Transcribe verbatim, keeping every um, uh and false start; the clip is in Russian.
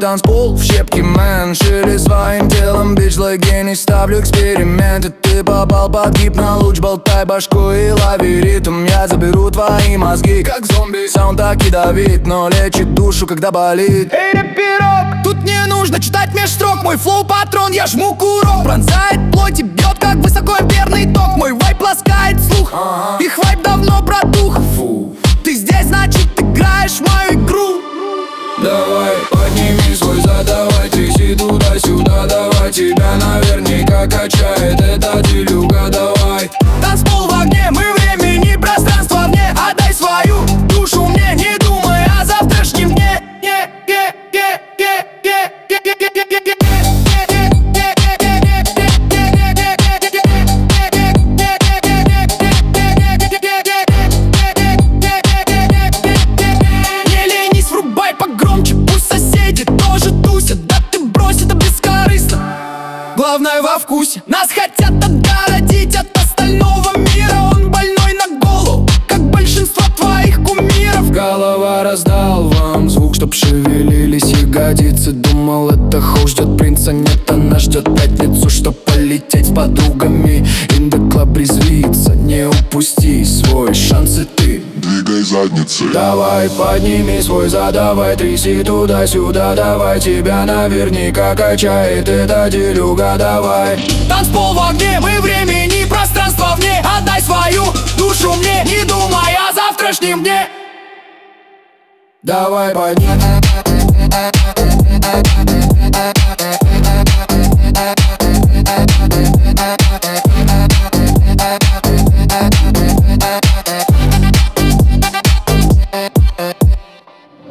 танцпол в щепки, мэн. Шире своим телом, бич лаги, не ставлю эксперименты. Ты попал под гипнолуч, болтай башкой и лови ритм. Я заберу твои мозги, как зомби. Саунд так и давит, но лечит душу, когда болит. Эй, рэперок, тут не нужно читать меж строк. Мой флоу патрон, я жму курок. Пронзает плоть и бьет, как высокоэмперный ток. Мой вайп ласкает слух, ага. Их вайп давно протух. Фу. Ты здесь, значит, играешь в мою игру. Давай, подними свой зад, давай, тряси туда-сюда, давай. Тебя наверняка качает эта делюга, давай. Танцпол в огне, мы времени, пространство вне. Отдай свою душу мне, не думай о завтрашнем дне. Главное во вкусе. Нас хотят отгородить от остального мира. Он больной на голову, как большинство твоих кумиров. Голова раздал вам звук, чтоб шевелились ягодицы. Думал, это хуй ждет принца, нет, она ждет пятницу, чтоб полететь с подругами. Индоклаб резвится, не упусти свой шанс и ты двигай задницей. Давай, подними свой зад, давай, тряси туда-сюда, давай. Тебя наверняка качает эта делюга, давай. Танцпол в огне, мы времени, пространство вне. Отдай свою душу мне, не думай о завтрашнем дне. Давай, подними.